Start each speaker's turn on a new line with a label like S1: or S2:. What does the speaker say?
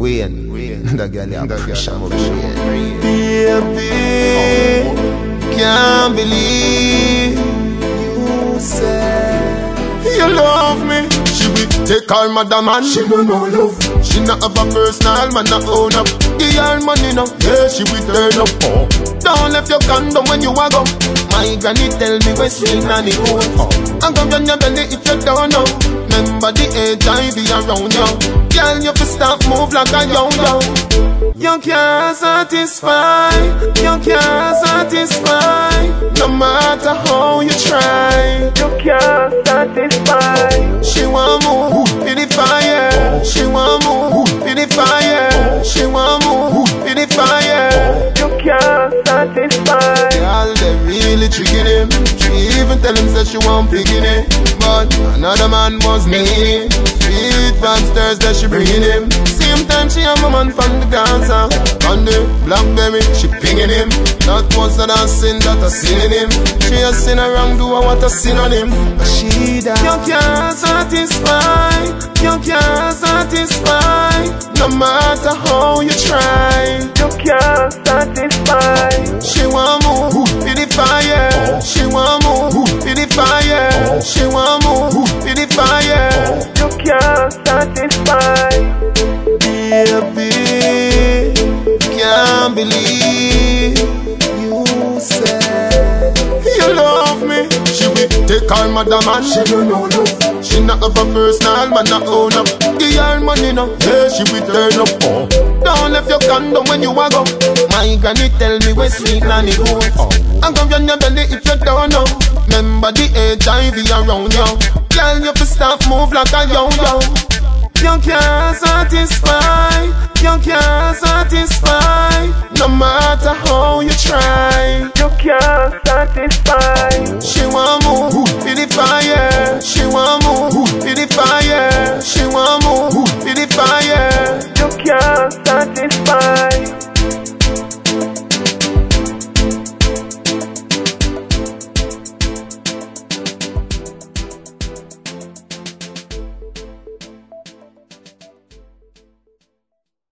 S1: Rain. The girl you pressure my brain.
S2: Baby, can't believe you say you love me. She will take her mother man. She don't know love. She not have a personal man not own up. Give her money now. Yeah, she will turn up. Don't left your condom when you walk up. My granny tell me we sweet nanny old. I'm gonna run your belly if you don't know. Remember the HIV around you. Girl, you fi stop move like a yo-yo. You can't satisfy. You can't satisfy. No matter how you try. You can't satisfy. She want move for the fire. She want move for the fire. She want move for the fire. You can't satisfy. Girl, they really tricking him. She even tell him that she want picking it. But another man was needing. Sweet vibes Thursday she bringing him. Same time she have a man from the Gaza. On the Blackberry she pinging him. Not once that I sin that I sin in him. She a sin around do what I sin on him. But she that you can't satisfy. You can't satisfy. No matter how you try. You can't satisfy. She want move for the fire. She want move for the fire. She want move for the fire. You can't satisfy. Baby, can't believe you say you love me. She will take her mother man. She don't know love. She not have a personal man not own up. Give her money now. Yeah, she will turn up. Don't left your condom when you walk up. My granny tell me we sweet nanny good. I'm gonna run your belly if you don't know. Remember the HIV around you. Girl, you fi stop move like a yo-yo. You can't satisfy. You can't satisfy. No matter how you try. You can't satisfy.